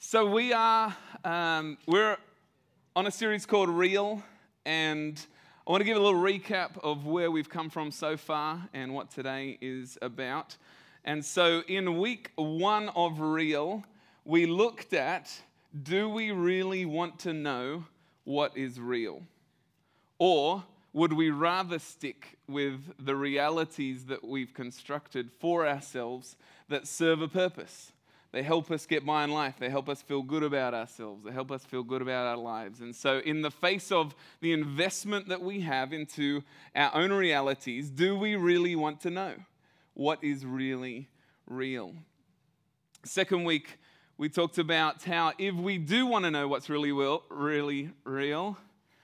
So we're on a series called Real, and I want to give a little recap of where we've come from so far and what today is about. And so in week 1 of Real, we looked at, do we really want to know what is real? Or would we rather stick with the realities that we've constructed for ourselves that serve a purpose? They help us get by in life. They help us feel good about ourselves. They help us feel good about our lives. And so in the face of the investment that we have into our own realities, do we really want to know what is really real? Second week, we talked about how if we do want to know what's really real,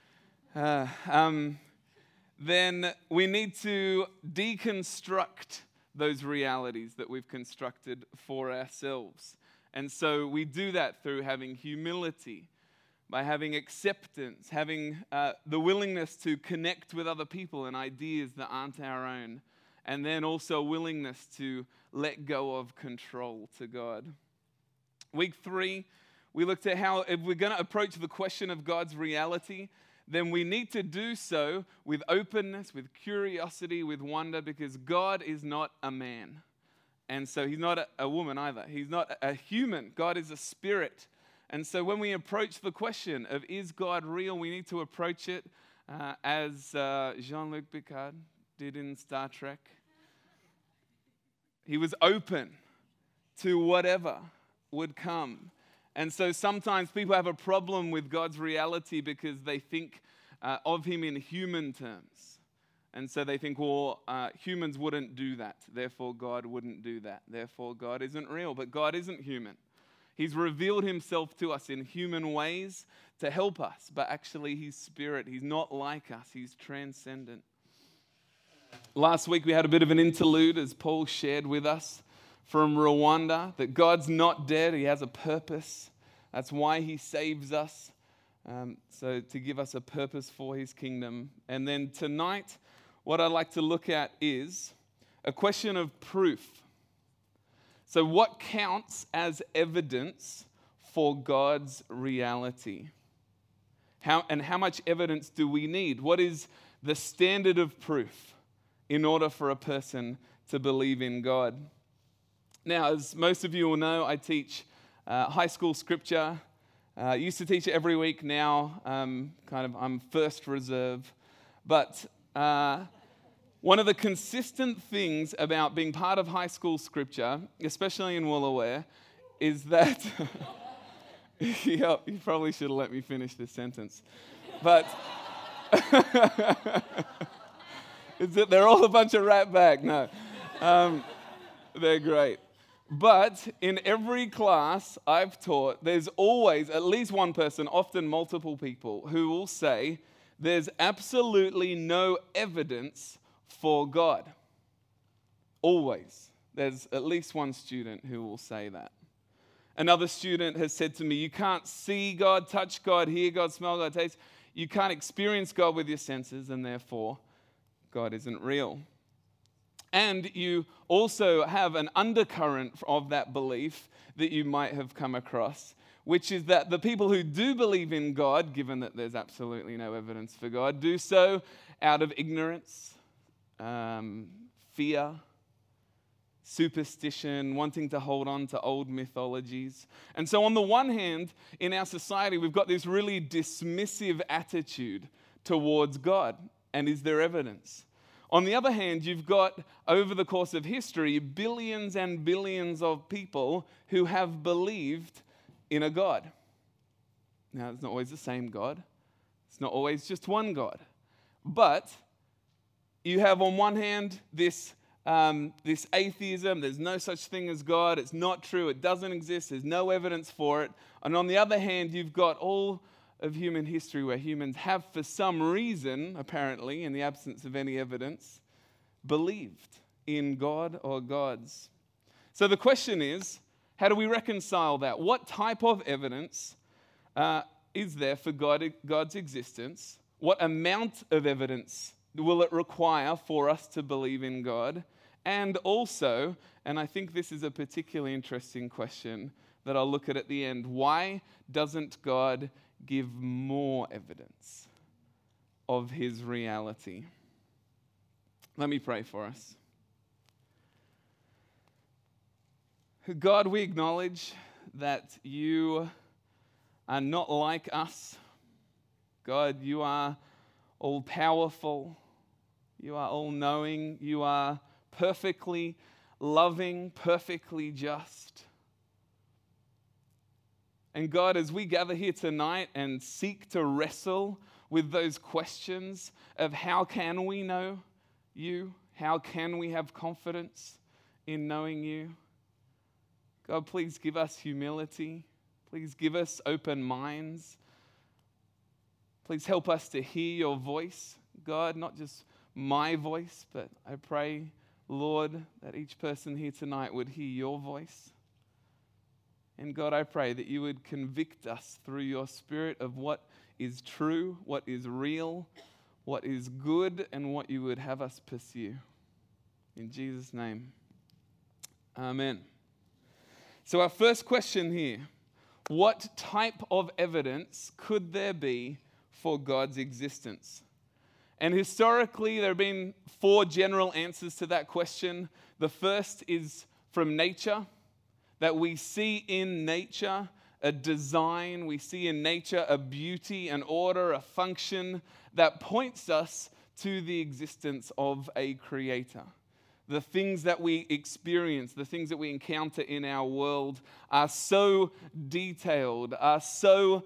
then we need to deconstruct those realities that we've constructed for ourselves. And so we do that through having humility, by having acceptance, having the willingness to connect with other people and ideas that aren't our own, and then also a willingness to let go of control to God. Week 3, we looked at how if we're going to approach the question of God's reality, then we need to do so with openness, with curiosity, with wonder, because God is not a man. And so he's not a woman either. He's not a human. God is a spirit. And so when we approach the question of is God real, we need to approach it as Jean-Luc Picard did in Star Trek. He was open to whatever would come. And so sometimes people have a problem with God's reality because they think of him in human terms. And so they think, well, humans wouldn't do that. Therefore, God wouldn't do that. Therefore, God isn't real. But God isn't human. He's revealed himself to us in human ways to help us. But actually, he's spirit. He's not like us. He's transcendent. Last week, we had a bit of an interlude as Paul shared with us from Rwanda, that God's not dead, he has a purpose. That's why he saves us, so to give us a purpose for his kingdom. And then tonight, what I'd like to look at is a question of proof. So what counts as evidence for God's reality? How much evidence do we need? What is the standard of proof in order for a person to believe in God? Now, as most of you will know, I teach high school scripture. I used to teach it every week. Now, I'm first reserve. But one of the consistent things about being part of high school scripture, especially in Woolooware, is that you probably should have let me finish this sentence. But they're all a bunch of ratbag. No, they're great. But in every class I've taught, there's always at least one person, often multiple people, who will say there's absolutely no evidence for God. Always. There's at least one student who will say that. Another student has said to me, you can't see God, touch God, hear God, smell God, taste. You can't experience God with your senses, and therefore God isn't real. And you also have an undercurrent of that belief that you might have come across, which is that the people who do believe in God, given that there's absolutely no evidence for God, do so out of ignorance, fear, superstition, wanting to hold on to old mythologies. And so on the one hand, in our society, we've got this really dismissive attitude towards God. And is there evidence? On the other hand, you've got, over the course of history, billions and billions of people who have believed in a God. Now, it's not always the same God. It's not always just one God. But you have, on one hand, this atheism. There's no such thing as God. It's not true. It doesn't exist. There's no evidence for it. And on the other hand, you've got all of human history where humans have, for some reason, apparently, in the absence of any evidence, believed in God or gods. So the question is, how do we reconcile that? What type of evidence is there for God's existence? What amount of evidence will it require for us to believe in God? And also, and I think this is a particularly interesting question that I'll look at the end. Why doesn't God give more evidence of his reality? Let me pray for us. God, we acknowledge that you are not like us. God, you are all-powerful. You are all-knowing. You are perfectly loving, perfectly just. And God, as we gather here tonight and seek to wrestle with those questions of how can we know you, how can we have confidence in knowing you, God, please give us humility. Please give us open minds. Please help us to hear your voice, God, not just my voice, but I pray, Lord, that each person here tonight would hear your voice. And God, I pray that you would convict us through your Spirit of what is true, what is real, what is good, and what you would have us pursue. In Jesus' name, amen. So our first question here, what type of evidence could there be for God's existence? And historically, there have been 4 general answers to that question. The first is from nature, that we see in nature a design, we see in nature a beauty, an order, a function that points us to the existence of a creator. The things that we experience, the things that we encounter in our world are so detailed, are so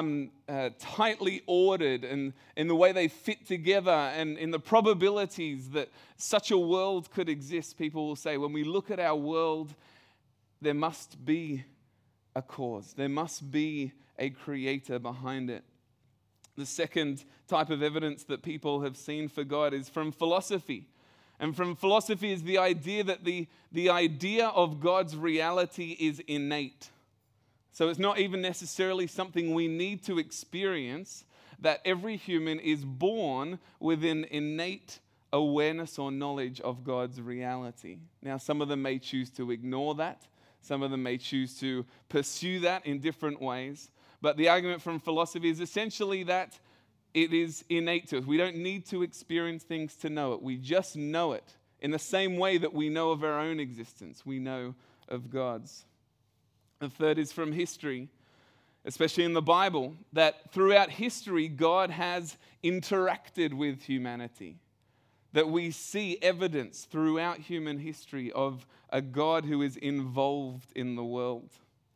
tightly ordered, and in the way they fit together and in the probabilities that such a world could exist. People will say, when we look at our world, there must be a cause. There must be a creator behind it. The second type of evidence that people have seen for God is from philosophy. And from philosophy is the idea that the idea of God's reality is innate. So it's not even necessarily something we need to experience, that every human is born with an innate awareness or knowledge of God's reality. Now, some of them may choose to ignore that. Some of them may choose to pursue that in different ways. But the argument from philosophy is essentially that it is innate to us. We don't need to experience things to know it. We just know it in the same way that we know of our own existence. We know of God's. The third is from history, especially in the Bible, that throughout history, God has interacted with humanity. That we see evidence throughout human history of a God who is involved in the world.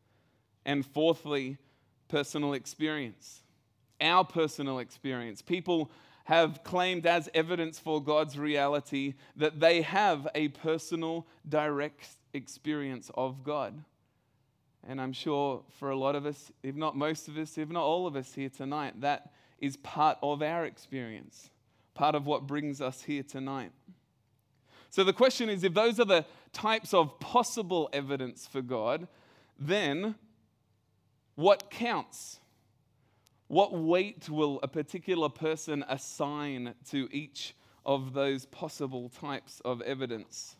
And fourthly, personal experience. Our personal experience. People have claimed as evidence for God's reality that they have a personal, direct experience of God. And I'm sure for a lot of us, if not most of us, if not all of us here tonight, that is part of our experience, part of what brings us here tonight. So the question is, if those are the types of possible evidence for God, then what counts? What weight will a particular person assign to each of those possible types of evidence?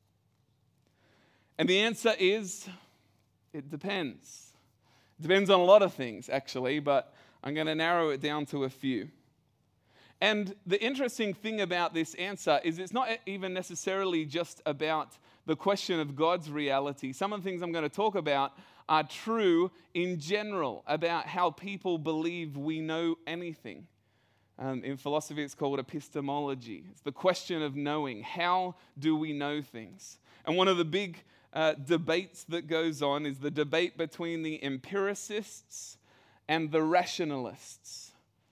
And the answer is, it depends. It depends on a lot of things, actually, but I'm going to narrow it down to a few. And the interesting thing about this answer is it's not even necessarily just about the question of God's reality. Some of the things I'm going to talk about are true in general about how people believe we know anything. In philosophy, it's called epistemology. It's the question of knowing. How do we know things? And one of the big debates that goes on is the debate between the empiricists and the rationalists.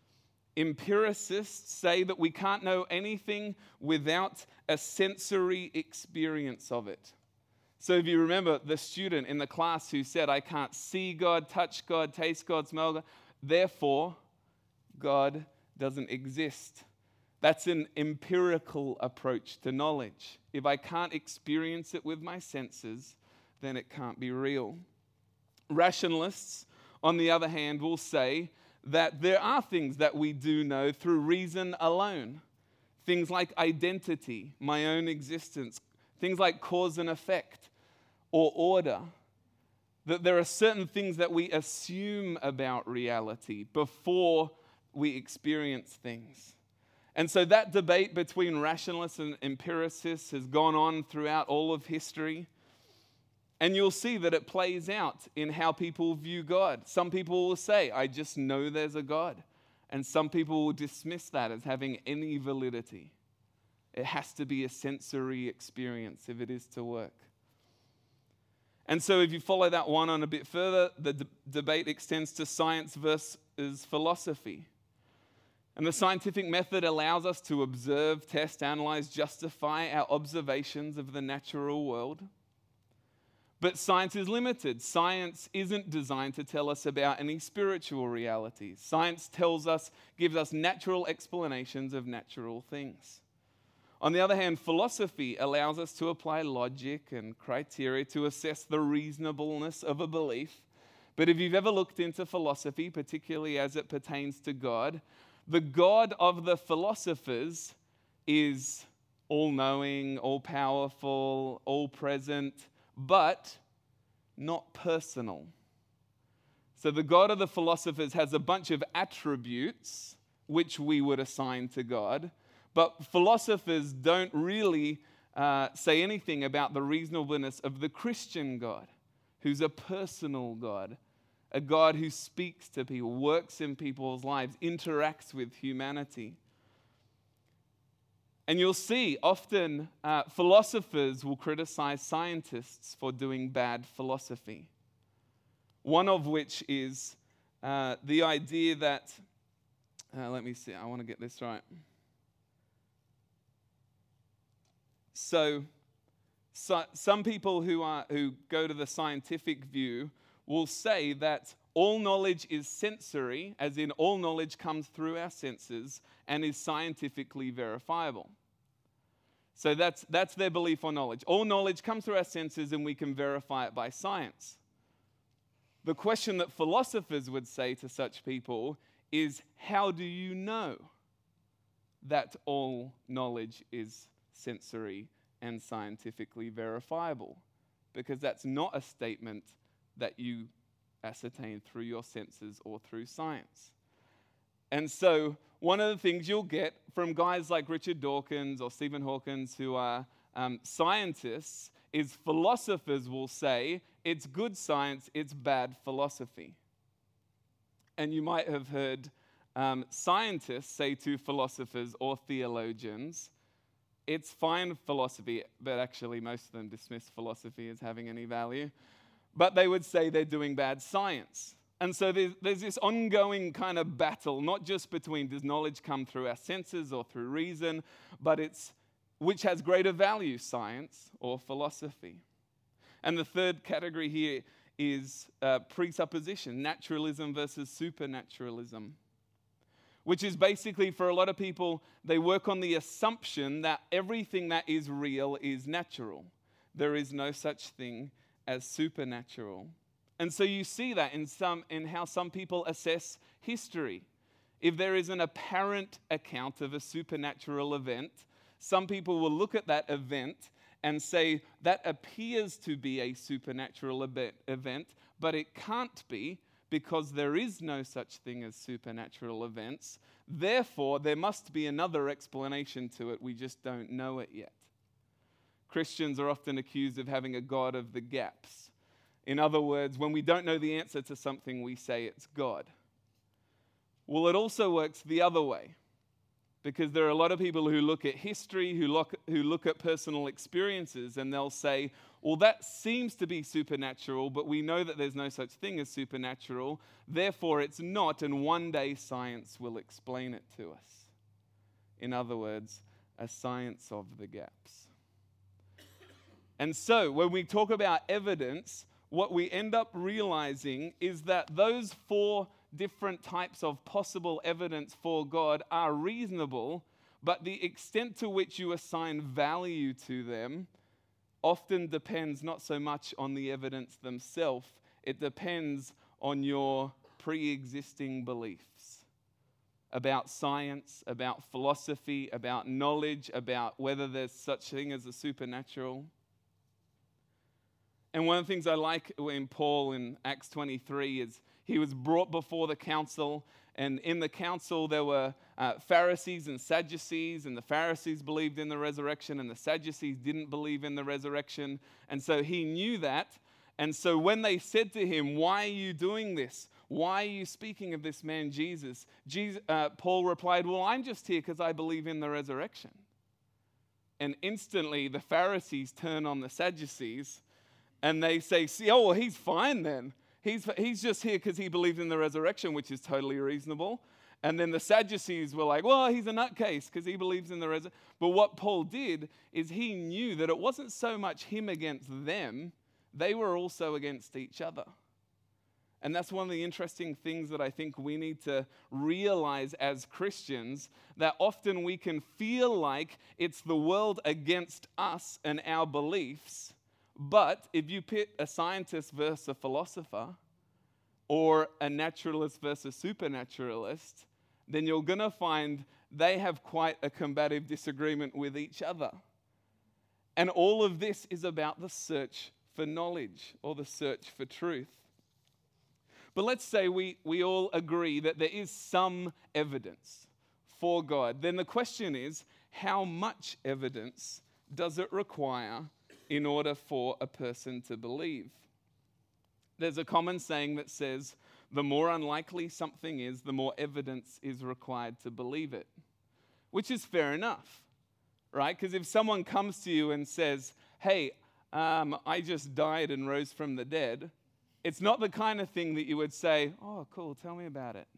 Empiricists say that we can't know anything without a sensory experience of it. So if you remember the student in the class who said, I can't see God, touch God, taste God, smell God, therefore God doesn't exist. That's an empirical approach to knowledge. If I can't experience it with my senses, then it can't be real. Rationalists, on the other hand, will say that there are things that we do know through reason alone. Things like identity, my own existence, things like cause and effect, or order. that there are certain things that we assume about reality before we experience things. And so that debate between rationalists and empiricists has gone on throughout all of history. And you'll see that it plays out in how people view God. Some people will say, I just know there's a God. And some people will dismiss that as having any validity. It has to be a sensory experience if it is to work. And so if you follow that one on a bit further, the debate extends to science versus philosophy. And the scientific method allows us to observe, test, analyze, justify our observations of the natural world. But science is limited. Science isn't designed to tell us about any spiritual realities. Science gives us natural explanations of natural things. On the other hand, philosophy allows us to apply logic and criteria to assess the reasonableness of a belief. But if you've ever looked into philosophy, particularly as it pertains to God, the God of the philosophers is all-knowing, all-powerful, all-present, but not personal. So the God of the philosophers has a bunch of attributes which we would assign to God, but philosophers don't really say anything about the reasonableness of the Christian God, who's a personal God, a God who speaks to people, works in people's lives, interacts with humanity. And you'll see often philosophers will criticize scientists for doing bad philosophy. One of which is the idea that, let me see, I want to get this right. So some people who go to the scientific view will say that all knowledge is sensory, as in all knowledge comes through our senses and is scientifically verifiable. So that's their belief on knowledge. All knowledge comes through our senses and we can verify it by science. The question that philosophers would say to such people is, how do you know that all knowledge is sensory and scientifically verifiable? Because that's not a statement that you ascertain through your senses or through science. And so one of the things you'll get from guys like Richard Dawkins or Stephen Hawkins, who are scientists, is philosophers will say, it's good science, it's bad philosophy. And you might have heard scientists say to philosophers or theologians, it's fine philosophy, but actually most of them dismiss philosophy as having any value. But they would say they're doing bad science. And so there's this ongoing kind of battle, not just between does knowledge come through our senses or through reason, but it's which has greater value, science or philosophy. And the third category here is presupposition, naturalism versus supernaturalism, which is basically, for a lot of people, they work on the assumption that everything that is real is natural. There is no such thing as supernatural. And so you see that in how some people assess history. If there is an apparent account of a supernatural event, some people will look at that event and say that appears to be a supernatural event, but it can't be because there is no such thing as supernatural events. Therefore, there must be another explanation to it. We just don't know it yet. Christians are often accused of having a God of the gaps. In other words, when we don't know the answer to something, we say it's God. Well, it also works the other way, because there are a lot of people who look at history, who look at personal experiences, and they'll say, well, that seems to be supernatural, but we know that there's no such thing as supernatural, therefore it's not, and one day science will explain it to us. In other words, a science of the gaps. And so, when we talk about evidence, what we end up realizing is that those four different types of possible evidence for God are reasonable, but the extent to which you assign value to them often depends not so much on the evidence themselves, it depends on your pre-existing beliefs about science, about philosophy, about knowledge, about whether there's such thing as a supernatural. And one of the things I like in Paul in Acts 23 is he was brought before the council, and in the council there were Pharisees and Sadducees, and the Pharisees believed in the resurrection, and the Sadducees didn't believe in the resurrection. And so he knew that. And so when they said to him, "Why are you doing this? Why are you speaking of this man Jesus?" Paul replied, "Well, I'm just here because I believe in the resurrection." And instantly the Pharisees turn on the Sadducees, and they say, "See, oh, well, he's fine then. He's just here because he believed in the resurrection," which is totally reasonable. And then the Sadducees were like, "Well, he's a nutcase because he believes in the resurrection." But what Paul did is he knew that it wasn't so much him against them, they were also against each other. And that's one of the interesting things that I think we need to realize as Christians, that often we can feel like it's the world against us and our beliefs. But if you pit a scientist versus a philosopher, or a naturalist versus supernaturalist, then you're going to find they have quite a combative disagreement with each other. And all of this is about the search for knowledge or the search for truth. But let's say we all agree that there is some evidence for God. Then the question is, how much evidence does it require in order for a person to believe? There's a common saying that says, the more unlikely something is, the more evidence is required to believe it. Which is fair enough, right? Because if someone comes to you and says, "Hey, I just died and rose from the dead," it's not the kind of thing that you would say, "Oh, cool, tell me about it."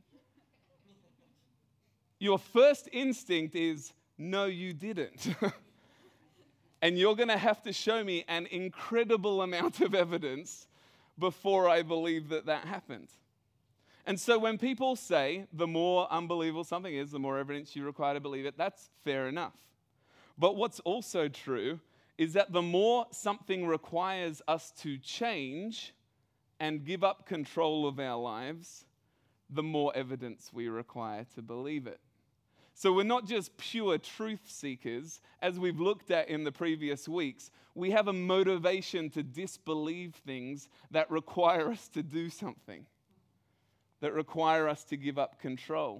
Your first instinct is, "No, you didn't." And you're going to have to show me an incredible amount of evidence before I believe that that happened. And so when people say the more unbelievable something is, the more evidence you require to believe it, that's fair enough. But what's also true is that the more something requires us to change and give up control of our lives, the more evidence we require to believe it. So we're not just pure truth seekers, as we've looked at in the previous weeks. We have a motivation to disbelieve things that require us to do something, that require us to give up control.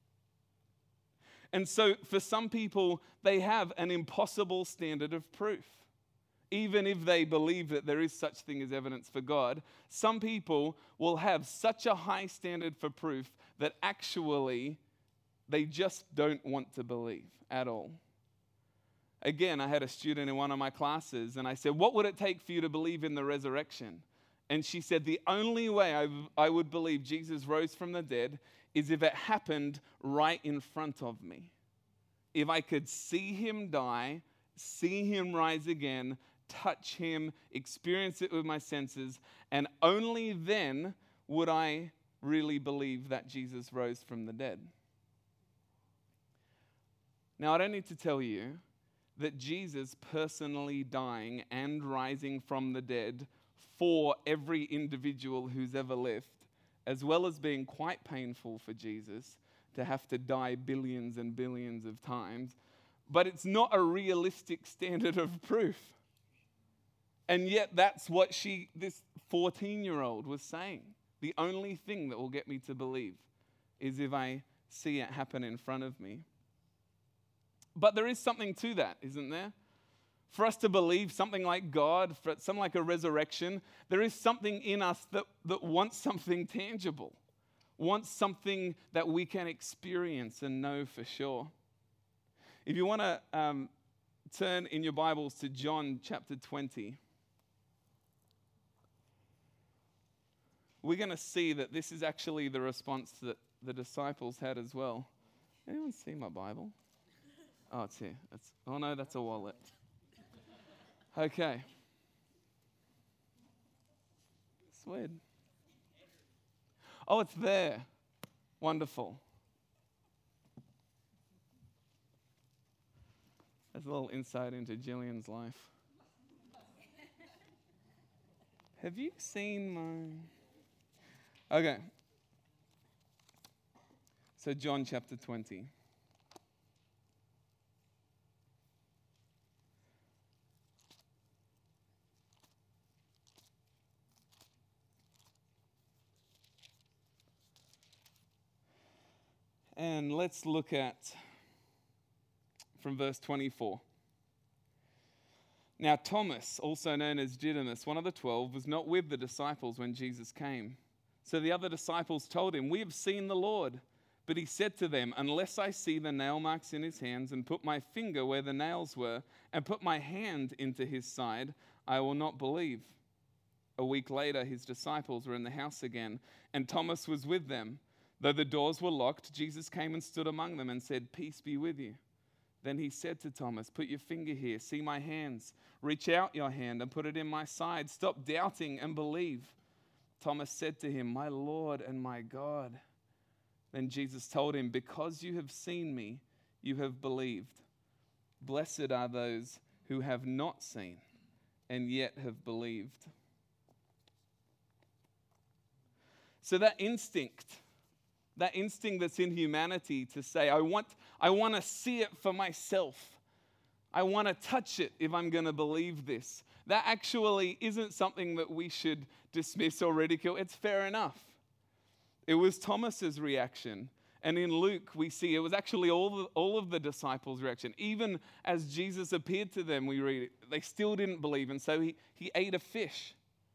And so for some people, they have an impossible standard of proof. Even if they believe that there is such thing as evidence for God, some people will have such a high standard for proof that actually they just don't want to believe at all. Again, I had a student in one of my classes, and I said, "What would it take for you to believe in the resurrection?" And she said, "The only way I would believe Jesus rose from the dead is if it happened right in front of me. If I could see him die, see him rise again, touch him, experience it with my senses, and only then would I really believe that Jesus rose from the dead." Now, I don't need to tell you that Jesus personally dying and rising from the dead for every individual who's ever lived, as well as being quite painful for Jesus to have to die billions and billions of times, but it's not a realistic standard of proof. And yet that's what this 14-year-old was saying. The only thing that will get me to believe is if I see it happen in front of me. But there is something to that, isn't there? For us to believe something like God, for something like a resurrection, there is something in us that wants something tangible, wants something that we can experience and know for sure. If you want to turn in your Bibles to John chapter 20, we're going to see that this is actually the response that the disciples had as well. Anyone see my Bible? Oh, it's here. Oh no, that's a wallet. Okay. It's weird. Oh, it's there. Wonderful. That's a little insight into Jillian's life. Have you seen my... Okay. So John chapter 20. And let's look at from verse 24. Now Thomas, also known as Didymus, one of the 12, was not with the disciples when Jesus came. So the other disciples told him, "We have seen the Lord." But he said to them, "Unless I see the nail marks in his hands and put my finger where the nails were and put my hand into his side, I will not believe." A week later, his disciples were in the house again, and Thomas was with them. Though the doors were locked, Jesus came and stood among them and said, "Peace be with you." Then he said to Thomas, "Put your finger here, see my hands. Reach out your hand and put it in my side. Stop doubting and believe." Thomas said to him, "My Lord and my God." Then Jesus told him, "Because you have seen me, you have believed. Blessed are those who have not seen and yet have believed." So that instinct that's in humanity to say, I want to see it for myself. I want to touch it if I'm going to believe this. That actually isn't something that we should dismiss or ridicule. It's fair enough. It was Thomas's reaction. And in Luke, we see it was actually all of the disciples' reaction. Even as Jesus appeared to them, we read it, they still didn't believe. And so he ate a fish.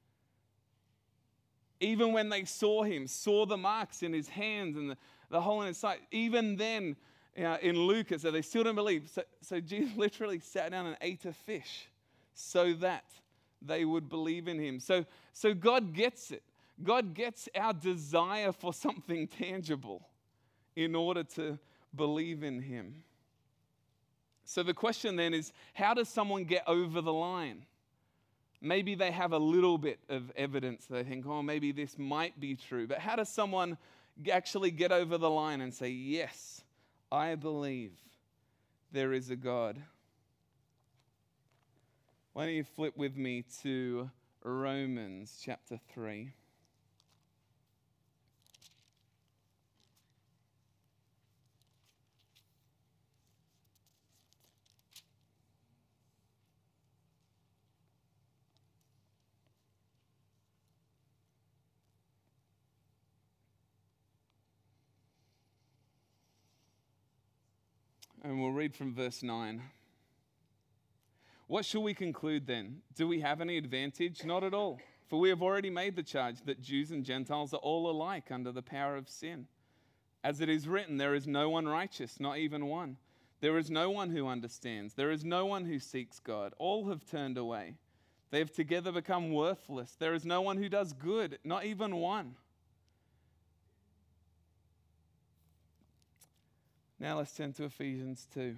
Even when they saw him, saw the marks in his hands and the hole in his side, even then in Luke, it said they still didn't believe. So Jesus literally sat down and ate a fish so that they would believe in him. So God gets it. God gets our desire for something tangible in order to believe in him. So the question then is, how does someone get over the line? Maybe they have a little bit of evidence. They think, oh, maybe this might be true. But how does someone actually get over the line and say, yes, I believe there is a God? Why don't you flip with me to Romans chapter 3. And we'll read from verse 9. What shall we conclude then? Do we have any advantage? Not at all. For we have already made the charge that Jews and Gentiles are all alike under the power of sin. As it is written, there is no one righteous, not even one. There is no one who understands. There is no one who seeks God. All have turned away. They have together become worthless. There is no one who does good, not even one. Now let's turn to Ephesians 2.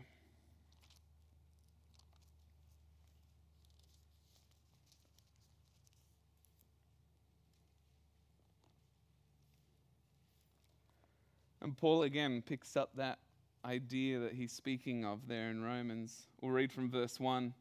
And Paul again picks up that idea that he's speaking of there in Romans. We'll read from verse 1.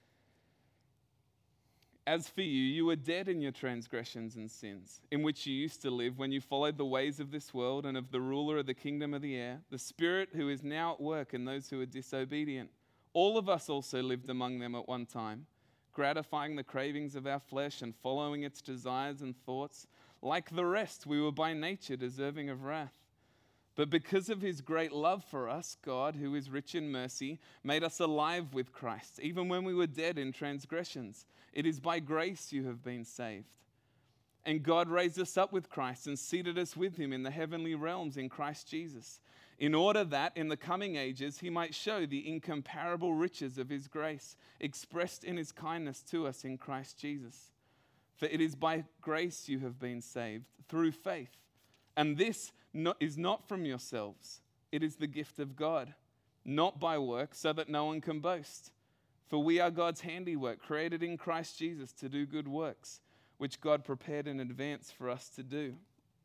As for you, you were dead in your transgressions and sins, in which you used to live when you followed the ways of this world and of the ruler of the kingdom of the air, the spirit who is now at work in those who are disobedient. All of us also lived among them at one time, gratifying the cravings of our flesh and following its desires and thoughts. Like the rest, we were by nature deserving of wrath. But because of his great love for us, God, who is rich in mercy, made us alive with Christ, even when we were dead in transgressions. It is by grace you have been saved. And God raised us up with Christ and seated us with him in the heavenly realms in Christ Jesus, in order that in the coming ages he might show the incomparable riches of his grace, expressed in his kindness to us in Christ Jesus. For it is by grace you have been saved, through faith. And this is not from yourselves. It is the gift of God, not by works, so that no one can boast. For we are God's handiwork, created in Christ Jesus to do good works, which God prepared in advance for us to do.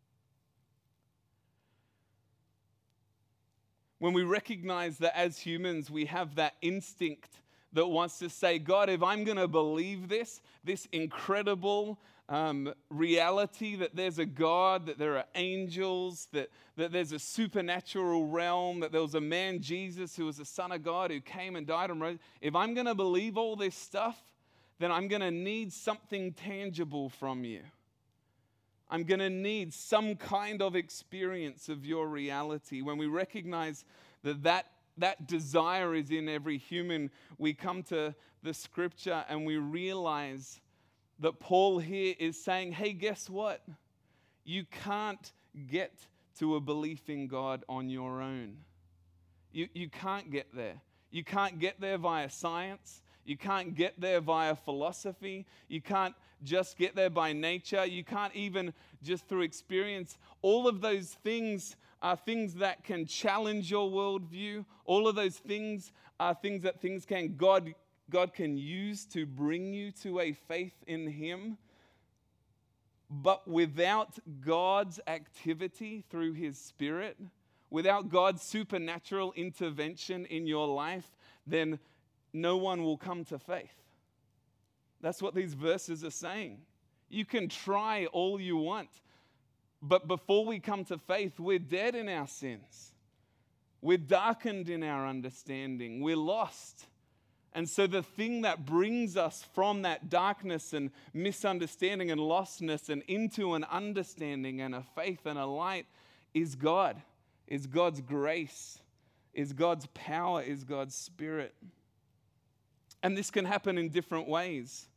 When we recognize that as humans we have that instinct that wants to say, God, if I'm going to believe this incredible reality that there's a God, that there are angels, that there's a supernatural realm, that there was a man, Jesus, who was the Son of God, who came and died and rose. If I'm going to believe all this stuff, then I'm going to need something tangible from you. I'm going to need some kind of experience of your reality. When we recognize that desire is in every human, we come to the scripture and we realize that Paul here is saying, hey, guess what? You can't get to a belief in God on your own. You can't get there. You can't get there via science. You can't get there via philosophy. You can't just get there by nature. You can't even just through experience. All of those things are things that can challenge your worldview. All of those things are things that God can use to bring you to a faith in Him. But without God's activity through His Spirit, without God's supernatural intervention in your life, then no one will come to faith. That's what these verses are saying. You can try all you want, but before we come to faith, we're dead in our sins. We're darkened in our understanding. We're lost. And so the thing that brings us from that darkness and misunderstanding and lostness and into an understanding and a faith and a light is God, is God's grace, is God's power, is God's Spirit. And this can happen in different ways.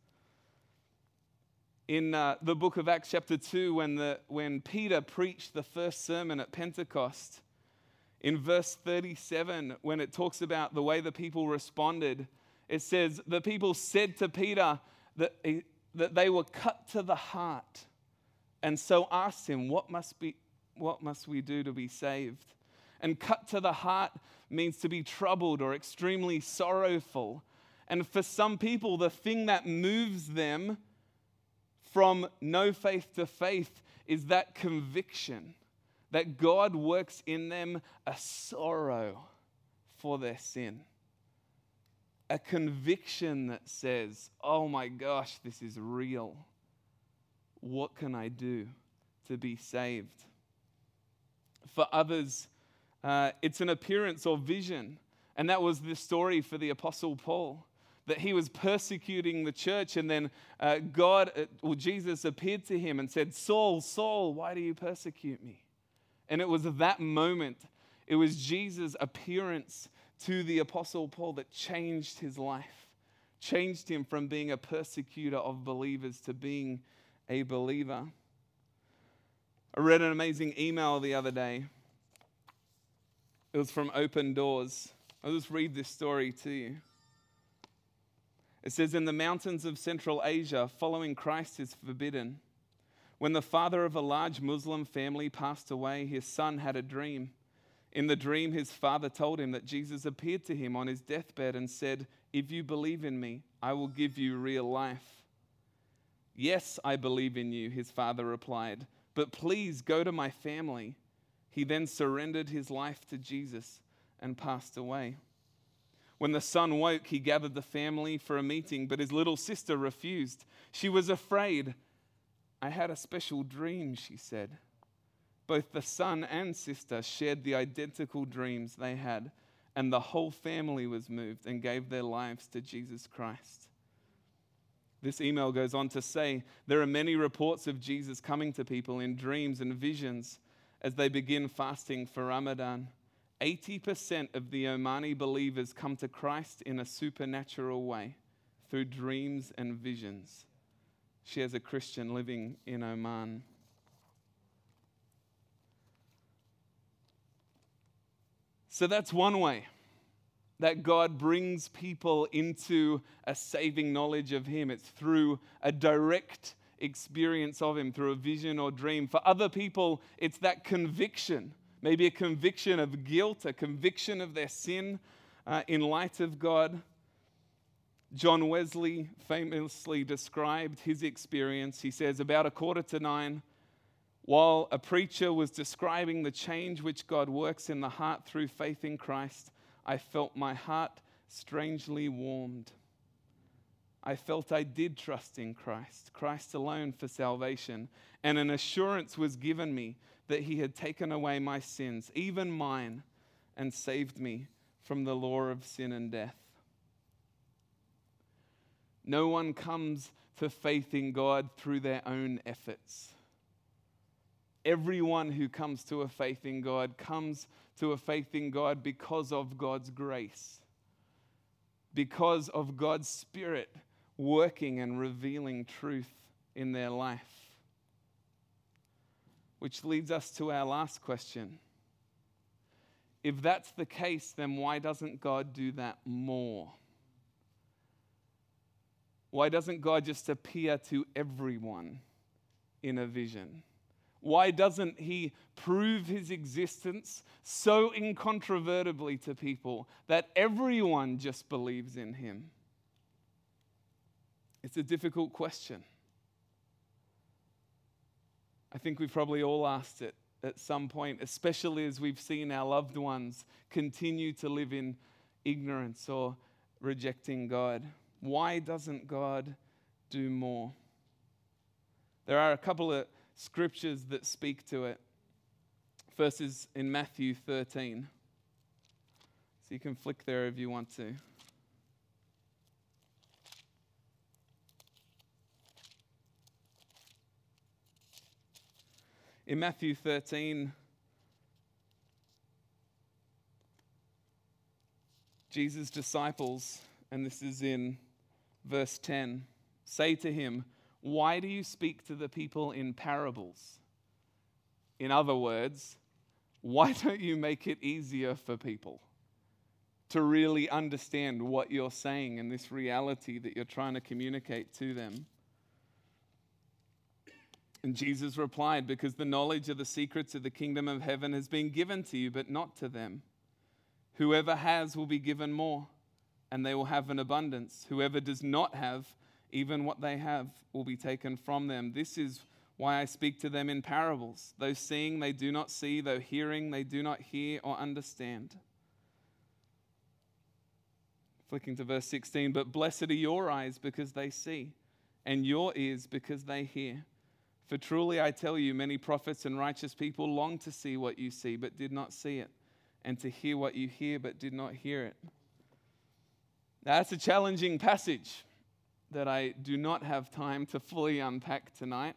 In the book of Acts chapter 2, when Peter preached the first sermon at Pentecost, in verse 37, when it talks about the way the people responded, it says, the people said to Peter that they were cut to the heart, and so asked him, what must we do to be saved? And cut to the heart means to be troubled or extremely sorrowful. And for some people, the thing that moves them from no faith to faith is that conviction that God works in them a sorrow for their sin. A conviction that says, oh my gosh, this is real. What can I do to be saved? For others, it's an appearance or vision. And that was the story for the Apostle Paul, that he was persecuting the church, and then Jesus appeared to him and said, Saul, Saul, why do you persecute me? And it was at that moment, it was Jesus' appearance to the Apostle Paul that changed his life, changed him from being a persecutor of believers to being a believer. I read an amazing email the other day. It was from Open Doors. I'll just read this story to you. It says, in the mountains of Central Asia, following Christ is forbidden. When the father of a large Muslim family passed away, his son had a dream. In the dream, his father told him that Jesus appeared to him on his deathbed and said, if you believe in me, I will give you real life. Yes, I believe in you, his father replied, but please go to my family. He then surrendered his life to Jesus and passed away. When the son woke, he gathered the family for a meeting, but his little sister refused. She was afraid. I had a special dream, she said. Both the son and sister shared the identical dreams they had, and the whole family was moved and gave their lives to Jesus Christ. This email goes on to say, there are many reports of Jesus coming to people in dreams and visions as they begin fasting for Ramadan. 80% of the Omani believers come to Christ in a supernatural way through dreams and visions. She is a Christian living in Oman. So that's one way that God brings people into a saving knowledge of Him. It's through a direct experience of Him, through a vision or dream. For other people, it's that conviction. Maybe a conviction of guilt, a conviction of their sin in light of God. John Wesley famously described his experience. He says, about 9:15, while a preacher was describing the change which God works in the heart through faith in Christ, I felt my heart strangely warmed. I felt I did trust in Christ, Christ alone for salvation, and an assurance was given me that He had taken away my sins, even mine, and saved me from the law of sin and death. No one comes to faith in God through their own efforts. Everyone who comes to a faith in God comes to a faith in God because of God's grace, because of God's Spirit working and revealing truth in their life. Which leads us to our last question. If that's the case, then why doesn't God do that more? Why doesn't God just appear to everyone in a vision? Why doesn't he prove his existence so incontrovertibly to people that everyone just believes in him? It's a difficult question. I think we've probably all asked it at some point, especially as we've seen our loved ones continue to live in ignorance or rejecting God. Why doesn't God do more? There are a couple of scriptures that speak to it. First is in Matthew 13. So you can flick there if you want to. In Matthew 13, Jesus' disciples, and this is in verse 10, say to him, "Why do you speak to the people in parables?" In other words, why don't you make it easier for people to really understand what you're saying and this reality that you're trying to communicate to them? And Jesus replied, "Because the knowledge of the secrets of the kingdom of heaven has been given to you, but not to them. Whoever has will be given more, and they will have an abundance. Whoever does not have, even what they have will be taken from them. This is why I speak to them in parables. Though seeing they do not see, though hearing they do not hear or understand." Flicking to verse 16, "But blessed are your eyes because they see, and your ears because they hear. For truly I tell you, many prophets and righteous people long to see what you see, but did not see it, and to hear what you hear, but did not hear it." Now, that's a challenging passage that I do not have time to fully unpack tonight.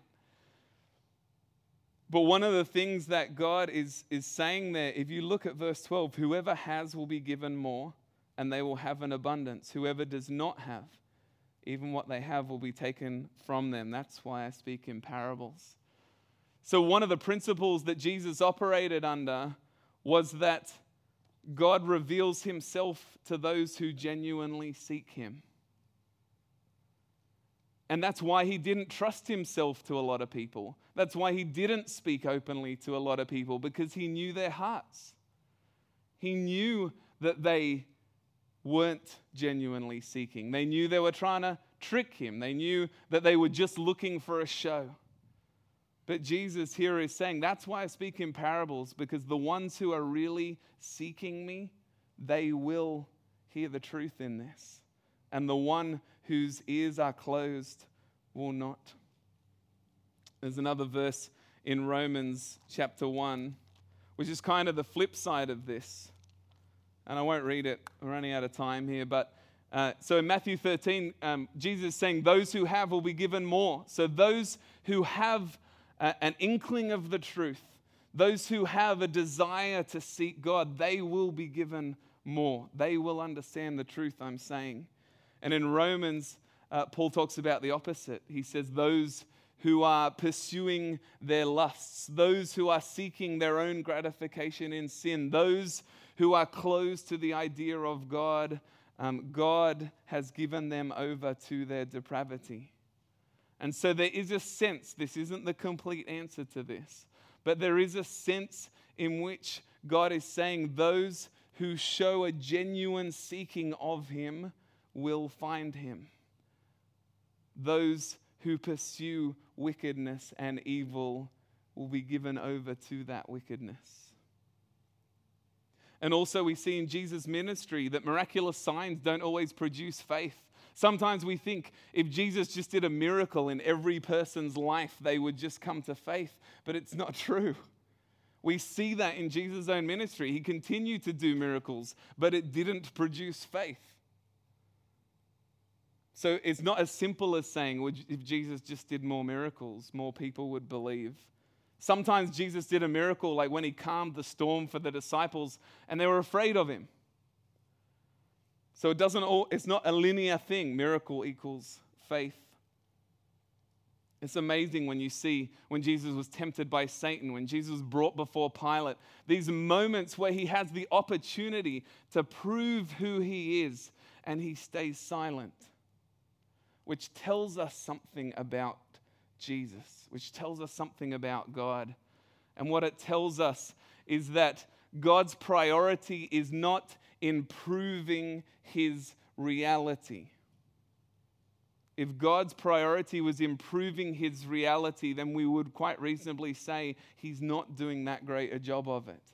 But one of the things that God is saying there, if you look at verse 12, whoever has will be given more, and they will have an abundance. Whoever does not have, even what they have will be taken from them. That's why I speak in parables. So one of the principles that Jesus operated under was that God reveals himself to those who genuinely seek him. And that's why he didn't trust himself to a lot of people. That's why he didn't speak openly to a lot of people, because he knew their hearts. He knew that they weren't genuinely seeking. They knew they were trying to trick him. They knew that they were just looking for a show. But Jesus here is saying, that's why I speak in parables, because the ones who are really seeking me, they will hear the truth in this. And the one whose ears are closed will not. There's another verse in Romans chapter 1, which is kind of the flip side of this. And I won't read it. We're running out of time here. But so in Matthew 13, Jesus is saying, those who have will be given more. So those who have an inkling of the truth, those who have a desire to seek God, they will be given more. They will understand the truth I'm saying. And in Romans, Paul talks about the opposite. He says those who are pursuing their lusts, those who are seeking their own gratification in sin, those who are closed to the idea of God, God has given them over to their depravity. And so there is a sense, this isn't the complete answer to this, but there is a sense in which God is saying those who show a genuine seeking of him will find him. Those who pursue wickedness and evil will be given over to that wickedness. And also we see in Jesus' ministry that miraculous signs don't always produce faith. Sometimes we think if Jesus just did a miracle in every person's life, they would just come to faith. But it's not true. We see that in Jesus' own ministry. He continued to do miracles, but it didn't produce faith. So it's not as simple as saying, if Jesus just did more miracles, more people would believe. Sometimes Jesus did a miracle, like when he calmed the storm for the disciples, and they were afraid of him. So it's not a linear thing. Miracle equals faith. It's amazing when you see when Jesus was tempted by Satan, when Jesus was brought before Pilate, these moments where he has the opportunity to prove who he is, and he stays silent, which tells us something about Jesus, which tells us something about God. And what it tells us is that God's priority is not in proving his reality. If God's priority was improving his reality, then we would quite reasonably say he's not doing that great a job of it.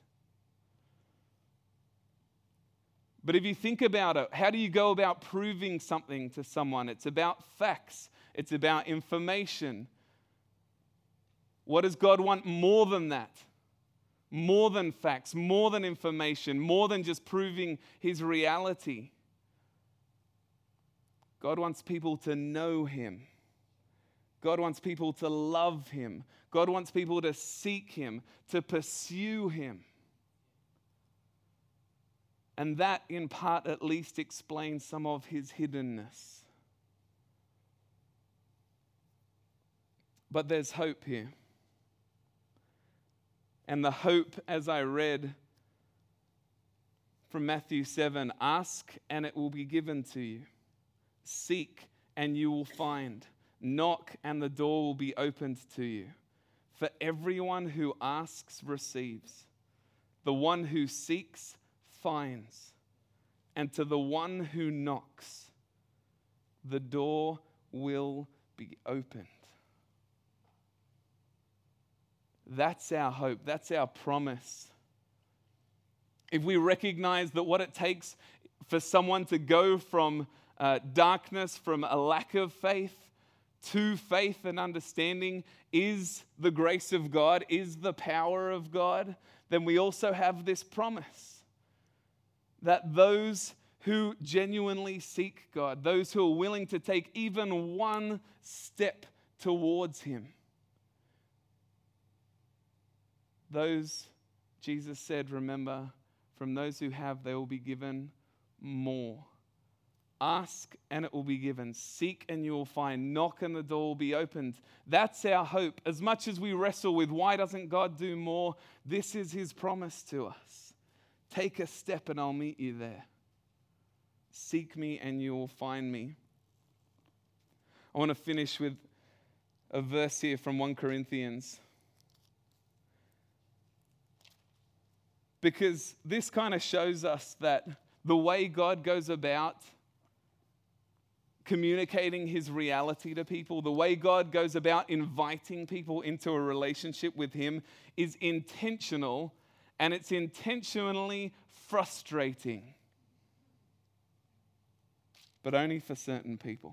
But if you think about it, how do you go about proving something to someone? It's about facts. It's about information. What does God want more than that? More than facts, more than information, more than just proving his reality. God wants people to know him. God wants people to love him. God wants people to seek him, to pursue him. And that, in part at least, explains some of his hiddenness. But there's hope here. And the hope, as I read from Matthew 7, ask and it will be given to you. Seek and you will find. Knock and the door will be opened to you. For everyone who asks receives. The one who seeks finds. And to the one who knocks, the door will be opened. That's our hope. That's our promise. If we recognize that what it takes for someone to go from darkness, from a lack of faith to faith and understanding is the grace of God, is the power of God, then we also have this promise that those who genuinely seek God, those who are willing to take even one step towards him, those, Jesus said, remember, from those who have, they will be given more. Ask and it will be given. Seek and you will find. Knock and the door will be opened. That's our hope. As much as we wrestle with why doesn't God do more, this is his promise to us. Take a step and I'll meet you there. Seek me and you will find me. I want to finish with a verse here from 1 Corinthians. Because this kind of shows us that the way God goes about communicating his reality to people, the way God goes about inviting people into a relationship with him is intentional, and it's intentionally frustrating. But only for certain people.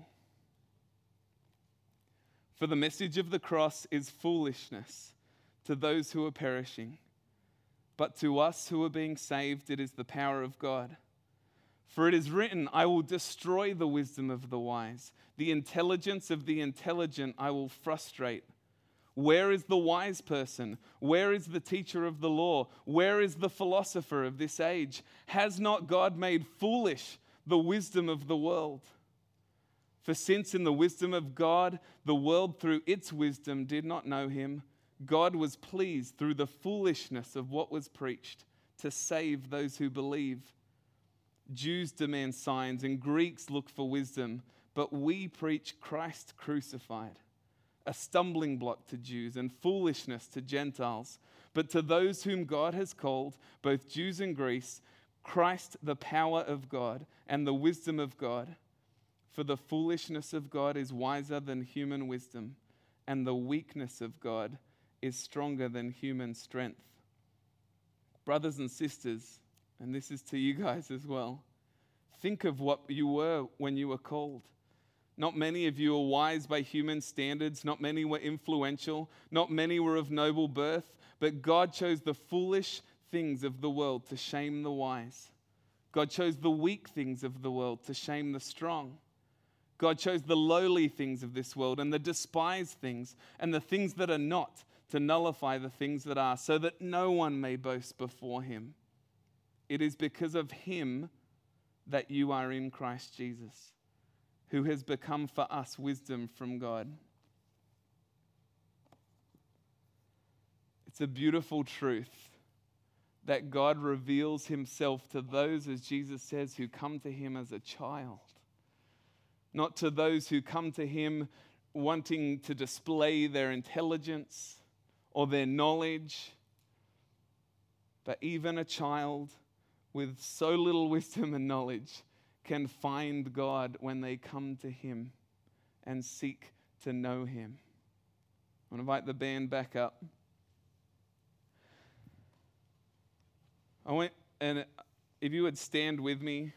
For the message of the cross is foolishness to those who are perishing. But to us who are being saved, it is the power of God. For it is written, I will destroy the wisdom of the wise. The intelligence of the intelligent I will frustrate. Where is the wise person? Where is the teacher of the law? Where is the philosopher of this age? Has not God made foolish the wisdom of the world? For since in the wisdom of God, the world through its wisdom did not know him, God was pleased through the foolishness of what was preached to save those who believe. Jews demand signs and Greeks look for wisdom, but we preach Christ crucified, a stumbling block to Jews and foolishness to Gentiles. But to those whom God has called, both Jews and Greeks, Christ the power of God and the wisdom of God. For the foolishness of God is wiser than human wisdom, and the weakness of God is stronger than human strength. Brothers and sisters, and this is to you guys as well, think of what you were when you were called. Not many of you were wise by human standards. Not many were influential. Not many were of noble birth. But God chose the foolish things of the world to shame the wise. God chose the weak things of the world to shame the strong. God chose the lowly things of this world and the despised things and the things that are not, to nullify the things that are, so that no one may boast before him. It is because of him that you are in Christ Jesus, who has become for us wisdom from God. It's a beautiful truth that God reveals himself to those, as Jesus says, who come to him as a child, not to those who come to him wanting to display their intelligence or their knowledge, but even a child with so little wisdom and knowledge can find God when they come to him and seek to know him. I want to invite the band back up. And if you would stand with me.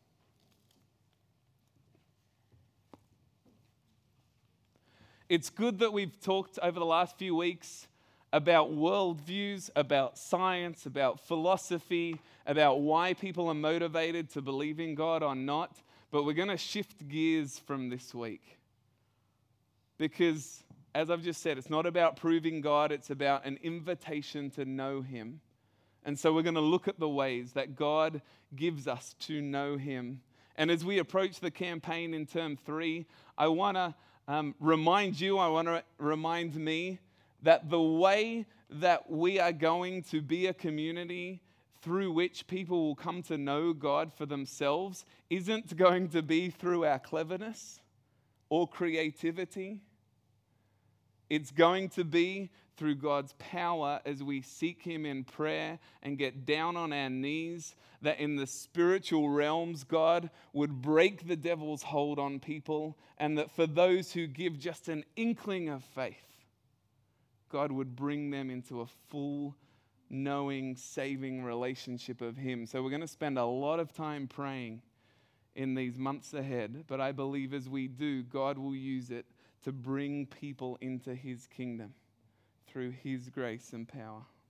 It's good that we've talked over the last few weeks about worldviews, about science, about philosophy, about why people are motivated to believe in God or not. But we're going to shift gears from this week. Because, as I've just said, it's not about proving God, it's about an invitation to know him. And so we're going to look at the ways that God gives us to know him. And as we approach the campaign in term 3, I want to remind me that the way that we are going to be a community through which people will come to know God for themselves isn't going to be through our cleverness or creativity. It's going to be through God's power as we seek him in prayer and get down on our knees, that in the spiritual realms, God would break the devil's hold on people, and that for those who give just an inkling of faith, God would bring them into a full, knowing, saving relationship of him. So we're going to spend a lot of time praying in these months ahead, but I believe as we do, God will use it to bring people into his kingdom through his grace and power.